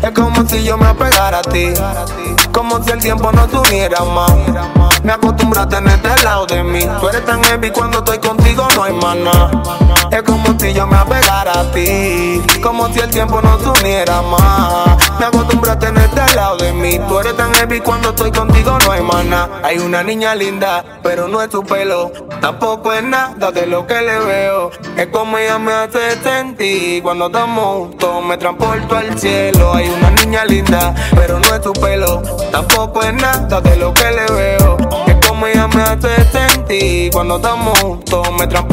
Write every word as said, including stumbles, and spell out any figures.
Es como si yo me apegara a ti, como si el tiempo no tuviera más. Me acostumbro a tenerte al lado de mí. Tú eres tan heavy, cuando estoy contigo no hay más nada. Es como si yo me apegara a ti, como si el tiempo no se uniera más. Me acostumbro a tenerte al lado de mí. Tú eres tan heavy, cuando estoy contigo no hay más nada. Hay una niña linda, pero no es su pelo, tampoco es nada de lo que le veo. Es como ella me hace sentir, cuando estamos juntos me transporto al cielo. Hay una niña linda, pero no es su pelo, tampoco es nada de lo que le veo. Es como ella me hace sentir, cuando estamos juntos me transporto